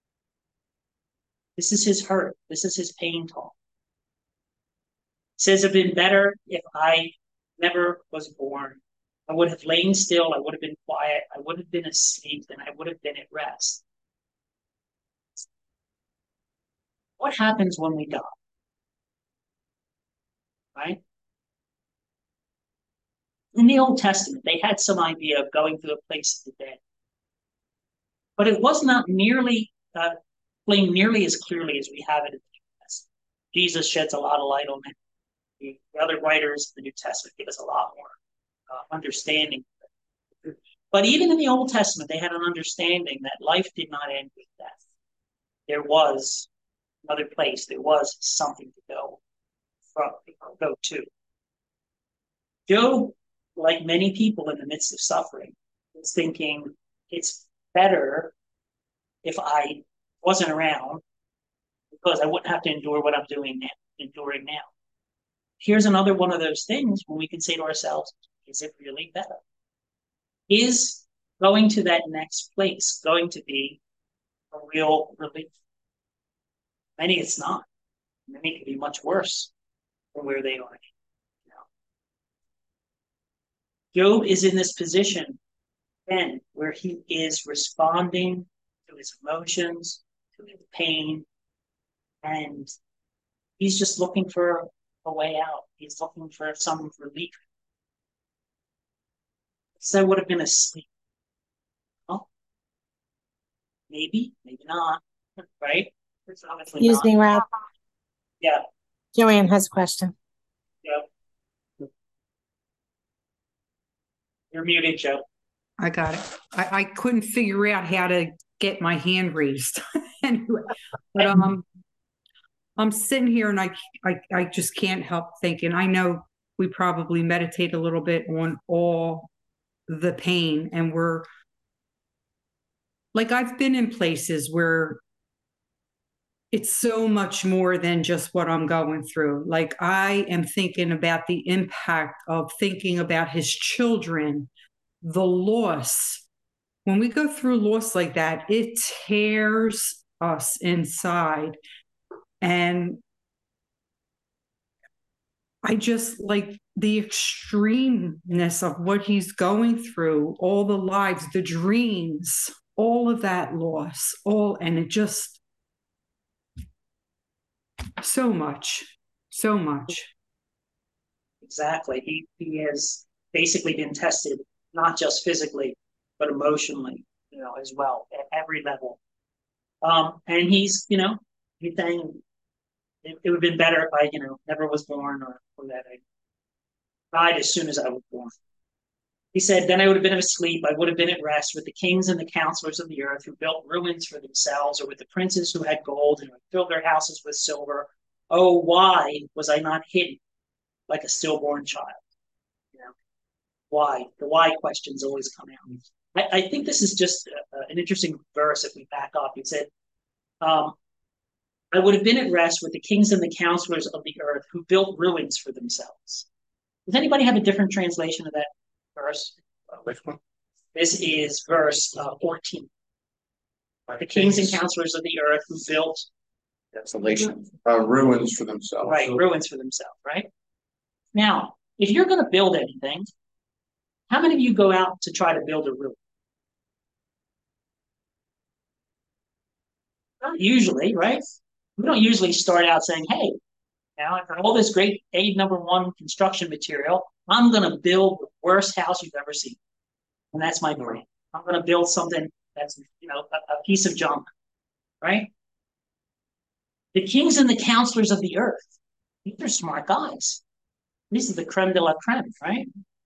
Speaker 1: This is his hurt. This is his pain talk. It says it'd been better if I never was born. I would have lain still. I would have been quiet. I would have been asleep, and I would have been at rest. What happens when we die? Right? In the Old Testament, they had some idea of going to the place of the dead. But it was not nearly explained nearly as clearly as we have it in the New Testament. Jesus sheds a lot of light on it. The other writers of the New Testament give us a lot more understanding. But even in the Old Testament, they had an understanding that life did not end with death. There was another place. There was something to go to. Job, like many people in the midst of suffering, is thinking it's better if I wasn't around, because I wouldn't have to endure what I'm enduring now. here's another one of those things when we can say to ourselves, is it really better? Is going to that next place going to be a real relief? Many it's not. Many can be much worse than where they are now. Job is in this position then where he is responding to his emotions, to his pain, and he's just looking for a way out. He's looking for some relief. So would have been asleep. Well, maybe, maybe not, right? It's obviously
Speaker 6: Excuse
Speaker 1: not.
Speaker 6: me, Rob.
Speaker 1: Yeah,
Speaker 6: Joanne has a question.
Speaker 1: yeah. You're muted, Joe.
Speaker 7: I got it. I couldn't figure out how to get my hand raised. Anyway, but I'm sitting here and I just can't help thinking. I know we probably meditate a little bit on all the pain, and we're like, I've been in places where it's so much more than just what I'm going through. Like, I am thinking about the impact of thinking about his children, the loss. When we go through loss like that, it tears us inside. And I just like the extremeness of what he's going through, all the lives, the dreams, all of that loss, and it just so much, so much.
Speaker 1: Exactly. He has basically been tested, not just physically, but emotionally, as well, at every level. And he's saying it would have been better if I, never was born, or that I died as soon as I was born. He said, then I would have been asleep. I would have been at rest with the kings and the counselors of the earth who built ruins for themselves, or with the princes who had gold and filled their houses with silver. Oh, why was I not hidden like a stillborn child? Why? The why questions always come out. I think this is just an interesting verse if we back up. He said, I would have been at rest with the kings and the counselors of the earth who built ruins for themselves. Does anybody have a different translation of that verse?
Speaker 5: Which one?
Speaker 1: This is verse 14. The kings and counselors of the earth who built
Speaker 5: Desolation. Ruins for themselves.
Speaker 1: right, ruins for themselves, right? Now, if you're going to build anything, how many of you go out to try to build a ruin? Not usually, right? We don't usually start out saying, hey, now I've got all this great A1 construction material. I'm going to build the worst house you've ever seen. And that's my brain. I'm going to build something that's, a piece of junk, right? The kings and the counselors of the earth, these are smart guys. This is the creme de la creme, right?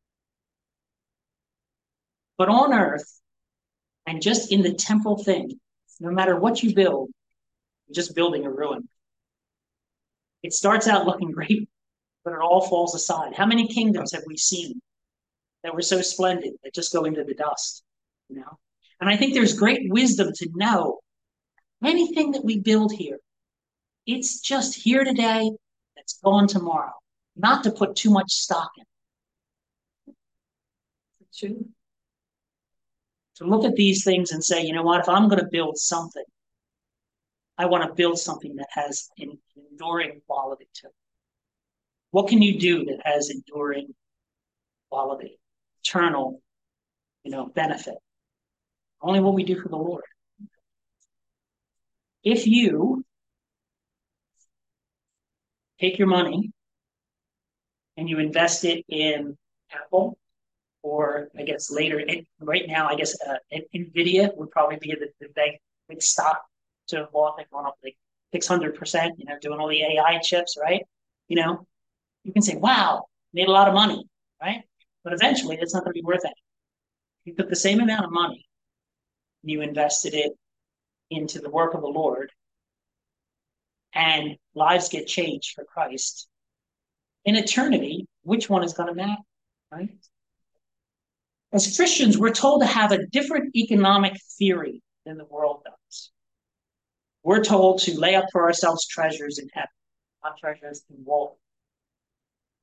Speaker 1: But on earth, and just in the temporal thing, no matter what you build, you're just building a ruin. It starts out looking great, but it all falls aside. How many kingdoms have we seen that were so splendid that just go into the dust? And I think there's great wisdom to know anything that we build here, it's just here today, it's gone tomorrow. Not to put too much stock in. To look at these things and say, you know what, if I'm going to build something, I want to build something that has an enduring quality to it. What can you do that has enduring quality, eternal, benefit? Only what we do for the Lord. If you take your money and you invest it in Apple, or I guess later, right now, I guess NVIDIA would probably be the big stock to have bought, like going up like 600%, doing all the AI chips, right? You can say, wow, made a lot of money, right? But eventually it's not going to be worth it. You took the same amount of money, and you invested it into the work of the Lord, and lives get changed for Christ. In eternity, which one is going to matter, right? As Christians, we're told to have a different economic theory than the world does. We're told to lay up for ourselves treasures in heaven, not treasures in woe.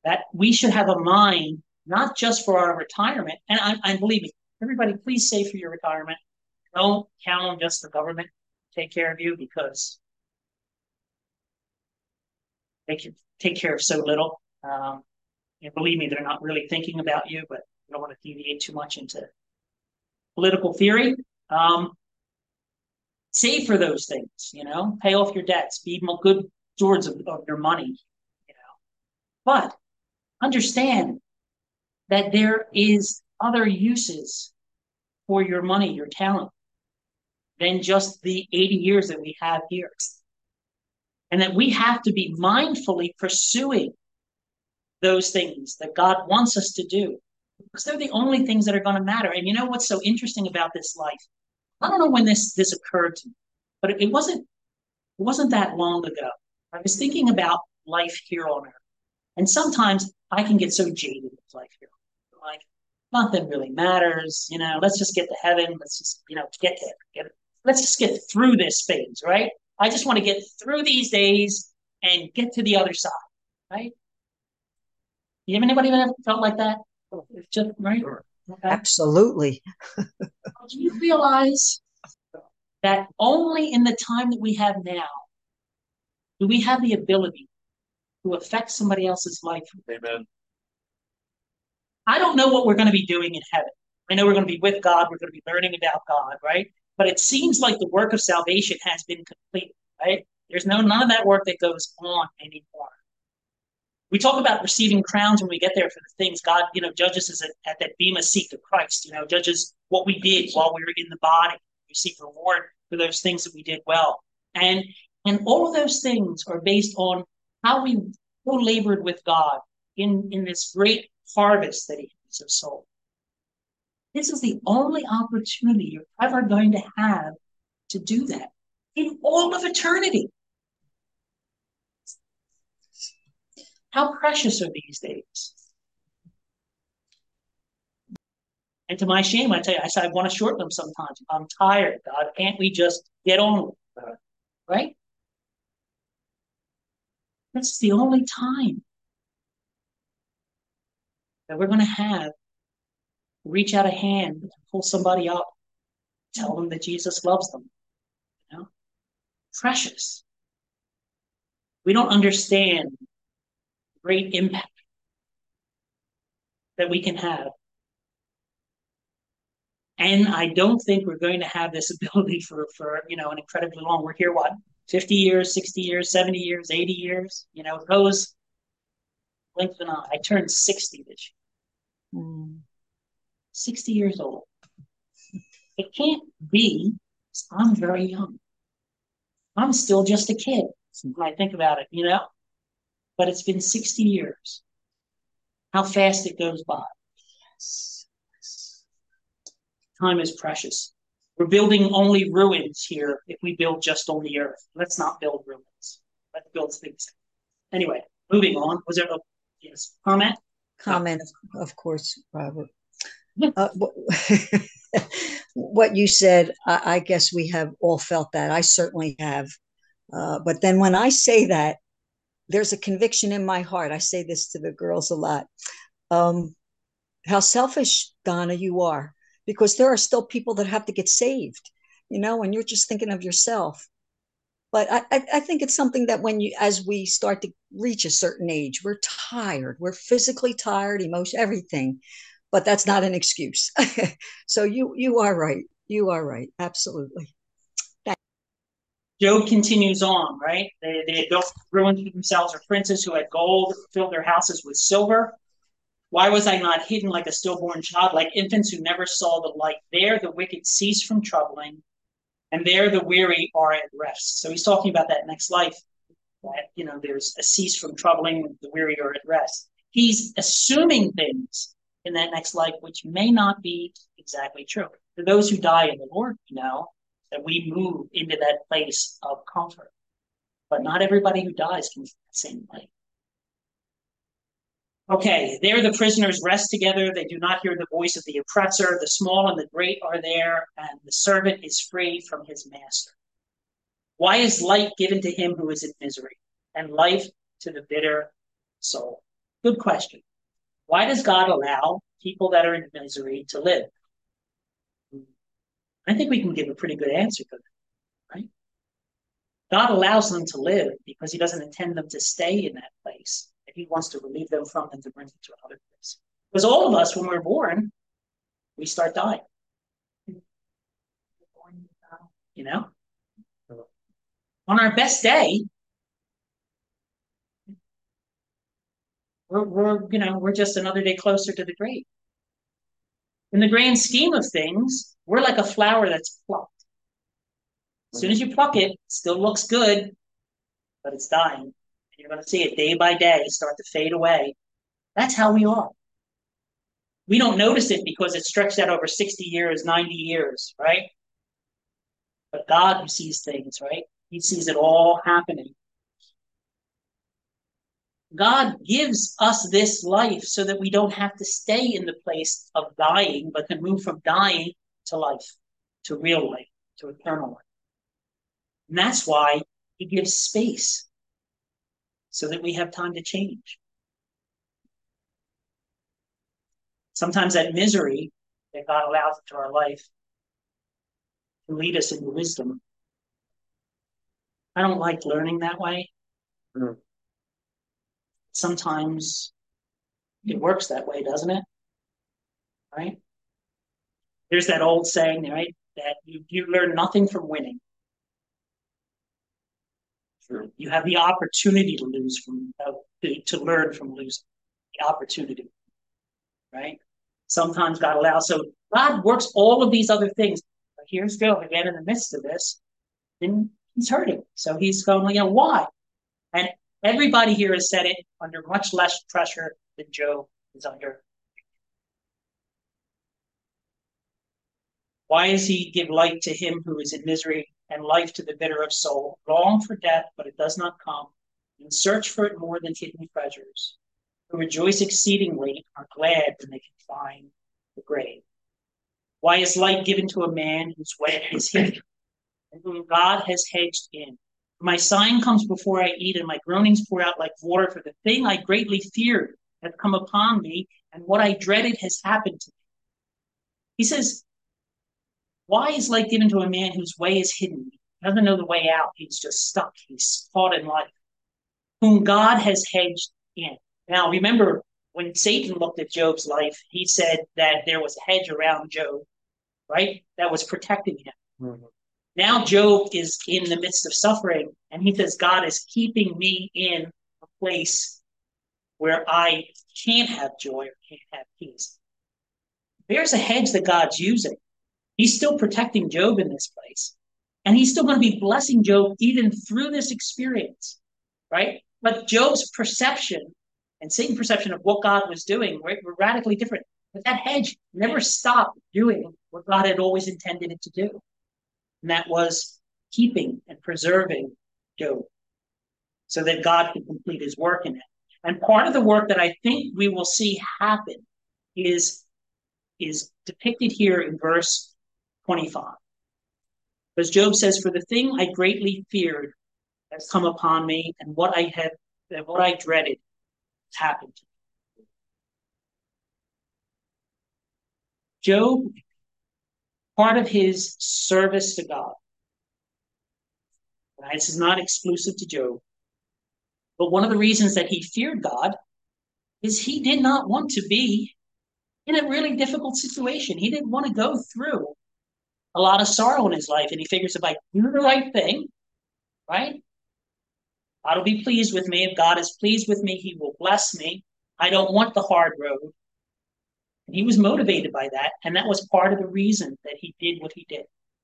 Speaker 1: that we should have a mind, not just for our retirement. And I believe me, everybody, please save for your retirement. Don't count on just the government to take care of you, because they can take care of so little. And believe me, they're not really thinking about you, but I don't want to deviate too much into political theory. Save for those things, pay off your debts, be good stewards of your money, but understand that there is other uses for your money, your talent, than just the 80 years that we have here. And that we have to be mindfully pursuing those things that God wants us to do, because they're the only things that are going to matter. And you know what's so interesting about this life? I don't know when this occurred to me, but it wasn't that long ago. I was thinking about life here on earth. And sometimes I can get so jaded with life here. Like, nothing really matters, let's just get to heaven. Let's just, get there. Let's just get through this phase, right? I just want to get through these days and get to the other side, right? You have anybody ever felt like that? It's just, right? Okay.
Speaker 4: Absolutely.
Speaker 1: Do you realize that only in the time that we have now do we have the ability to affect somebody else's life?
Speaker 5: Amen.
Speaker 1: I don't know what we're going to be doing in heaven. I know we're going to be with God. We're going to be learning about God, right? But it seems like the work of salvation has been completed, right? There's none of that work that goes on anymore. We talk about receiving crowns when we get there for the things God, judges us at that bema seat of Christ, judges what we did while we were in the body. We receive reward for those things that we did well. And all of those things are based on how we co-labored with God in this great harvest that he has of soul. This is the only opportunity you're ever going to have to do that in all of eternity. How precious are these days? And to my shame, I tell you, I want to shorten them sometimes. I'm tired, God. Can't we just get on with it? Right? That's the only time that we're going to have reach out a hand and pull somebody up, tell them that Jesus loves them. Precious. We don't understand the great impact that we can have. And I don't think we're going to have this ability for an incredibly long. We're here, 50 years, 60 years, 70 years, 80 years? It goes blink of an eye. I turned 60 this year. 60 years old. It can't be. I'm very young. I'm still just a kid when I think about it, But it's been 60 years. How fast it goes by. Time is precious. We're building only ruins here if we build just on the earth. Let's not build ruins. Let's build things. Anyway, moving on. Was there a comment?
Speaker 4: Comment, of course, Robert. What you said, I guess we have all felt that. I certainly have. But then when I say that, there's a conviction in my heart. I say this to the girls a lot. How selfish, Donna, you are, because there are still people that have to get saved, and you're just thinking of yourself. But I think it's something that as we start to reach a certain age, we're tired. We're physically tired, emotion, everything. But that's not an excuse. So you are right. You are right. Absolutely.
Speaker 1: Job continues on, right? They had built ruins for themselves, or princes who had gold, filled their houses with silver. Why was I not hidden like a stillborn child, like infants who never saw the light? There the wicked cease from troubling, and there the weary are at rest. So he's talking about that next life, that, there's a cease from troubling, the weary are at rest. He's assuming things in that next life which may not be exactly true. For those who die in the Lord, that we move into that place of comfort. But not everybody who dies can be the same way. Okay, there the prisoners rest together. They do not hear the voice of the oppressor. The small and the great are there, and the servant is free from his master. Why is light given to him who is in misery, and life to the bitter soul? Good question. Why does God allow people that are in misery to live? I think we can give a pretty good answer to that, right? God allows them to live because he doesn't intend them to stay in that place. And he wants to relieve them from them to bring them to another place. Because all of us, when we're born, we start dying. You know? On our best day, we're just another day closer to the grave. In the grand scheme of things, we're like a flower that's plucked. As soon as you pluck it, it still looks good, but it's dying. And you're going to see it day by day start to fade away. That's how we are. We don't notice it because it's stretched out over 60 years, 90 years, right? But God, who sees things, right? He sees it all happening. God gives us this life so that we don't have to stay in the place of dying, but can move from dying to life, to real life, to eternal life. And that's why he gives space so that we have time to change. Sometimes that misery that God allows into our life can lead us into wisdom. I don't like learning that way.
Speaker 5: Mm.
Speaker 1: Sometimes it works that way, doesn't it? Right? There's that old saying, right? That you learn nothing from winning.
Speaker 5: True.
Speaker 1: You have the opportunity to lose to learn from losing. The opportunity, right? Sometimes God allows. So God works all of these other things. But here's Job again in the midst of this, and he's hurting. So he's going, why? And everybody here has said it under much less pressure than Job is under. Why does he give light to him who is in misery and life to the bitter of soul? Long for death, but it does not come, and search for it more than hidden treasures. Who rejoice exceedingly are glad when they can find the grave. Why is light given to a man whose way is hidden, and whom God has hedged in? My sign comes before I eat, and my groanings pour out like water, for the thing I greatly feared hath come upon me, and what I dreaded has happened to me. He says, why is light given to a man whose way is hidden? He doesn't know the way out. He's just stuck. He's caught in life. Whom God has hedged in. Now, remember, when Satan looked at Job's life, he said that there was a hedge around Job, right? That was protecting him. Mm-hmm. Now Job is in the midst of suffering, and he says, God is keeping me in a place where I can't have joy or can't have peace. There's a hedge that God's using. He's still protecting Job in this place. And he's still going to be blessing Job even through this experience, right? But Job's perception and Satan's perception of what God was doing were radically different. But that hedge never stopped doing what God had always intended it to do. And that was keeping and preserving Job so that God could complete his work in it. And part of the work that I think we will see happen is depicted here in verse 25. Because Job says, for the thing I greatly feared has come upon me, and what I dreaded has happened to me. Job, part of his service to God, right, this is not exclusive to Job, but one of the reasons that he feared God is he did not want to be in a really difficult situation. He didn't want to go through a lot of sorrow in his life, and he figures if I do the right thing, right, God will be pleased with me. If God is pleased with me, he will bless me. I don't want the hard road. And he was motivated by that, and that was part of the reason that he did what he did.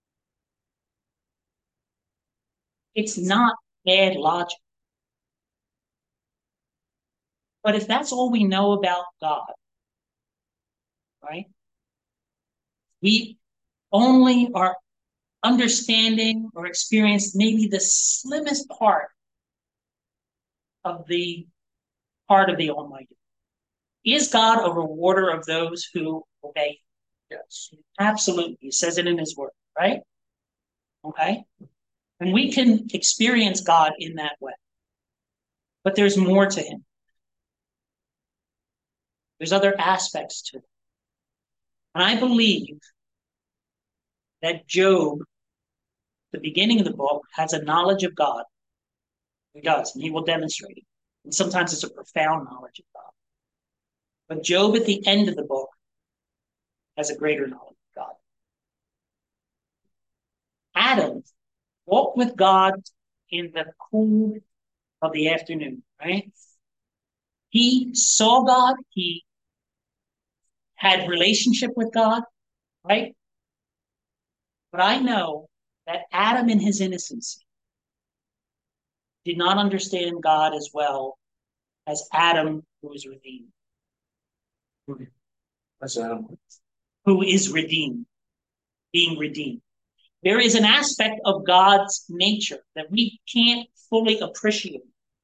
Speaker 1: It's not bad logic. But if that's all we know about God, right, we only are understanding or experiencing maybe the slimmest part of the heart of the Almighty. Is God a rewarder of those who obey? Yes, absolutely. He says it in his word, right? Okay. And we can experience God in that way. But there's more to him. There's other aspects to it. And I believe that Job, the beginning of the book, has a knowledge of God. He does, and he will demonstrate it. And sometimes it's a profound knowledge of God. But Job at the end of the book has a greater knowledge of God. Adam walked with God in the cool of the afternoon, right? He saw God. He had relationship with God, right? But I know that Adam in his innocence did not understand God as well as Adam who is redeemed.
Speaker 5: That's Adam.
Speaker 1: Who is redeemed, being redeemed. There is an aspect of God's nature that we can't fully appreciate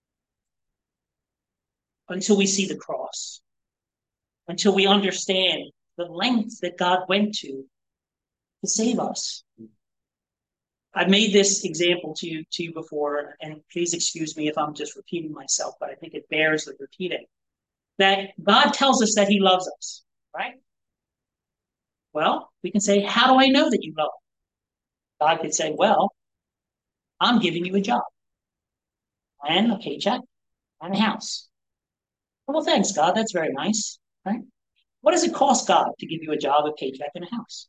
Speaker 1: until we see the cross, until we understand the lengths that God went to save us. I've made this example to you before, and please excuse me if I'm just repeating myself, but I think it bears the repeating. That God tells us that he loves us, right? Well, we can say, how do I know that you love me? God could say, well, I'm giving you a job and a paycheck and a house. Well, thanks, God. That's very nice, right? What does it cost God to give you a job, a paycheck, and a house?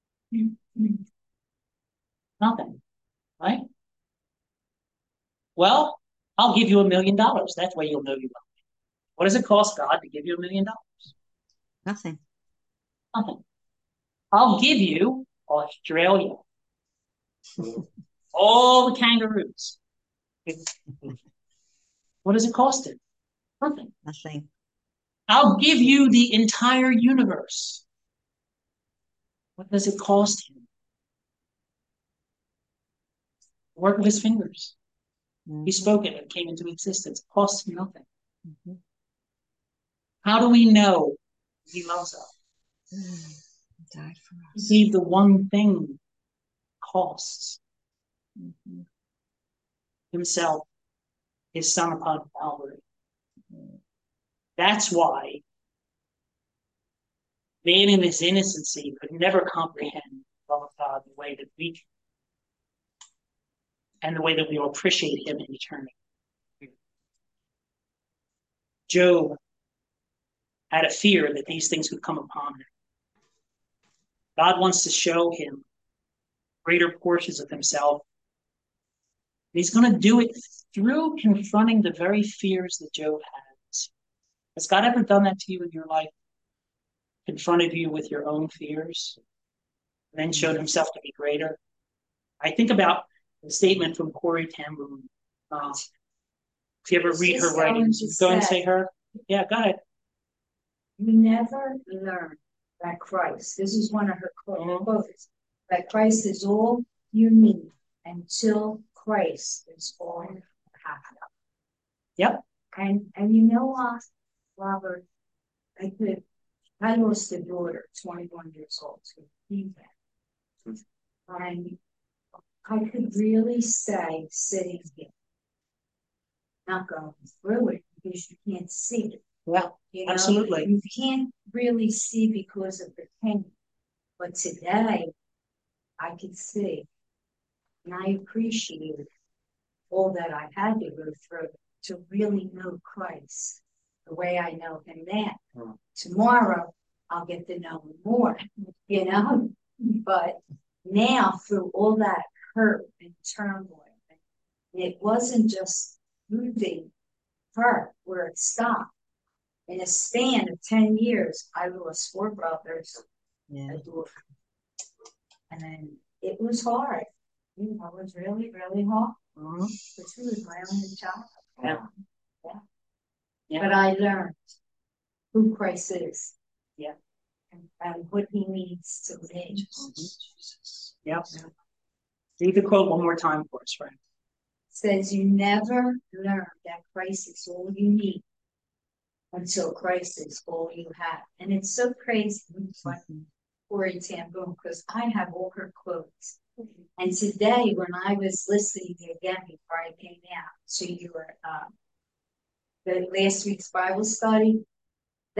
Speaker 1: Nothing, right? Well, I'll give you $1 million. That's why you'll know you love me. What does it cost God to give you $1 million?
Speaker 4: Nothing.
Speaker 1: Nothing. I'll give you Australia. All the kangaroos. What does it cost him? Nothing.
Speaker 4: Nothing.
Speaker 1: I'll give you the entire universe. What does it cost him? The work of his fingers. He spoke it and came into existence. It costs him nothing.
Speaker 4: Mm-hmm.
Speaker 1: How do we know he loves us?
Speaker 4: He died for us.
Speaker 1: He gave the one thing costs.
Speaker 4: Mm-hmm.
Speaker 1: Himself, his son upon Calvary. That's why man in his innocency could never comprehend the love of God the way that we can, and the way that we will appreciate him in eternity. Job had a fear that these things would come upon him. God wants to show him greater portions of himself. He's going to do it through confronting the very fears that Job has. Has God ever done that to you in your life? Confronted you with your own fears, and then showed himself to be greater? I think about the statement from Corrie ten Boom. If you ever read her writings, go and say her. Yeah, go ahead.
Speaker 8: You never learn that Christ, this is one of her quotes, that Christ is all you need until Christ is all you have.
Speaker 1: Yep.
Speaker 8: And you know what, Robert, I lost a daughter, 21 years old, to feedback. And I could really say, sitting here, not going through it because you can't see it.
Speaker 1: Well,
Speaker 8: You know,
Speaker 1: absolutely.
Speaker 8: you can't really see because of the pain. But today, I can see. And I appreciate all that I had to go through to really know Christ the way I know him now. Tomorrow, I'll get to know him more, you know? But now, through all that hurt and turmoil, it wasn't just losing her where it stopped. In a span of 10 years, I lost 4 brothers, a daughter. And then it was hard. You know, it was really, really hard. But she was my only child.
Speaker 1: Yeah.
Speaker 8: But I learned who Christ is.
Speaker 1: Yeah.
Speaker 8: And what he needs to me.
Speaker 1: Yep. Read the quote one more time for us, friend.
Speaker 8: Says you never learn that Christ is all you need until Christ is all you have. And it's so crazy when Corrie ten Boom, because I have all her quotes. And today, when I was listening again before I came out to your the last week's Bible study, that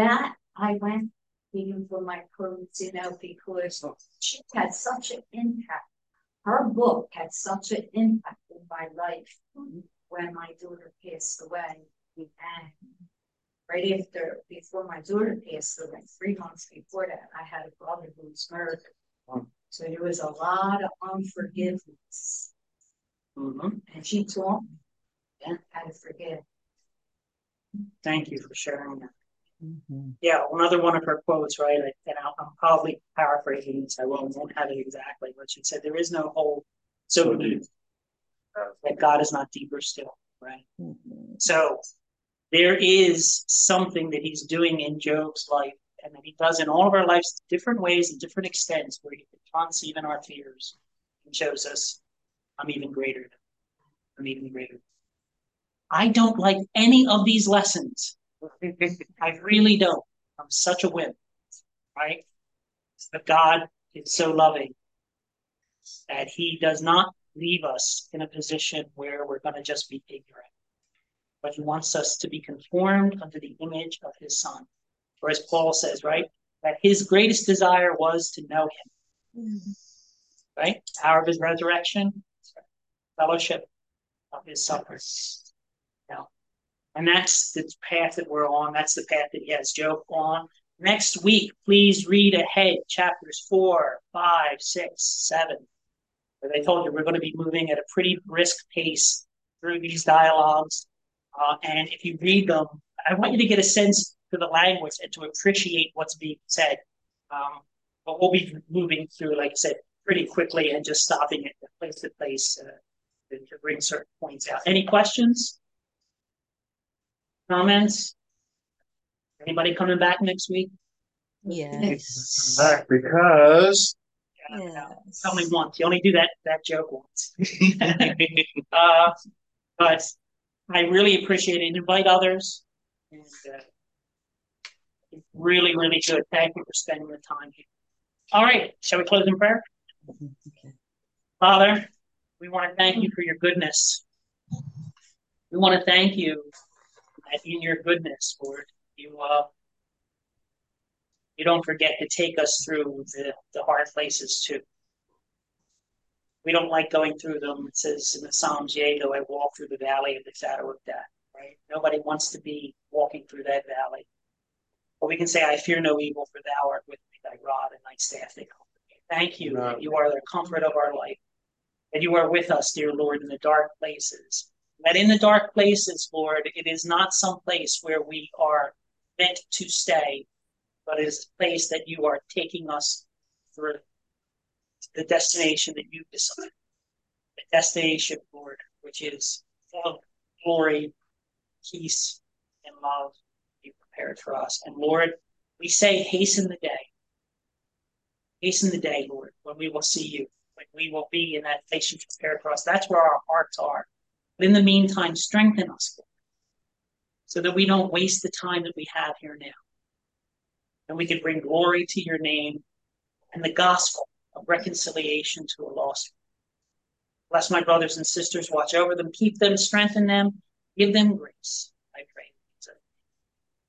Speaker 8: I went even for my clothes, because she had such an impact. Her book had such an impact in my life when my daughter passed away. And right before my daughter passed away, 3 months before that, I had a brother who was murdered. So there was a lot of unforgiveness. And she taught me how to forgive.
Speaker 1: Thank you for sharing that. Yeah, another one of her quotes, right? And I'm probably paraphrasing this. I won't have it exactly, but she said, "There is no hole so deep that God is not deeper still." Right. So there is something that He's doing in Job's life, and that He does in all of our lives, different ways and different extents, where He confronts even our fears and shows us, "I'm even greater. I'm even greater." I don't like any of these lessons. I really don't. I'm such a wimp, right? But God is so loving that He does not leave us in a position where we're going to just be ignorant. But He wants us to be conformed unto the image of His Son. Or as Paul says, right? That His greatest desire was to know Him. Right? Power of His resurrection, fellowship of His suffering. And that's the path that we're on. That's the path that He has Job on. Next week, please read ahead chapters 4, 5, 6, 7. As I told you, we're going to be moving at a pretty brisk pace through these dialogues. And if you read them, I want you to get a sense for the language and to appreciate what's being said. But we'll be moving through, like I said, pretty quickly and just stopping at place to place to bring certain points out. Any questions? Comments? Anybody coming back next week?
Speaker 4: Yes.
Speaker 5: Back because
Speaker 4: Yes.
Speaker 1: Only once. You only do that joke once. But I really appreciate it. Invite others. And really, really good. Thank you for spending the time here. All right. Shall we close in prayer?
Speaker 4: Okay.
Speaker 1: Father, we want to thank You for Your goodness. We want to thank You that in Your goodness, Lord, You don't forget to take us through the hard places too. We don't like going through them. It says in the Psalms, "Yea, though I walk through the valley of the shadow of death," right? Nobody wants to be walking through that valley. But we can say, "I fear no evil, for Thou art with me, Thy rod and Thy staff, they comfort me." Thank You that You are the comfort of our life, that You are with us, dear Lord, in the dark places. That in the dark places, Lord, it is not some place where we are meant to stay, but it is a place that You are taking us through, the destination that You've decided. The destination, Lord, which is full of glory, peace, and love You prepared for us. And Lord, we say, hasten the day. Hasten the day, Lord, when we will see You, when we will be in that place You prepared for us. That's where our hearts are. But in the meantime, strengthen us, Lord, so that we don't waste the time that we have here now. And we can bring glory to Your name and the gospel of reconciliation to a lost world. Bless my brothers and sisters, watch over them, keep them, strengthen them, give them grace.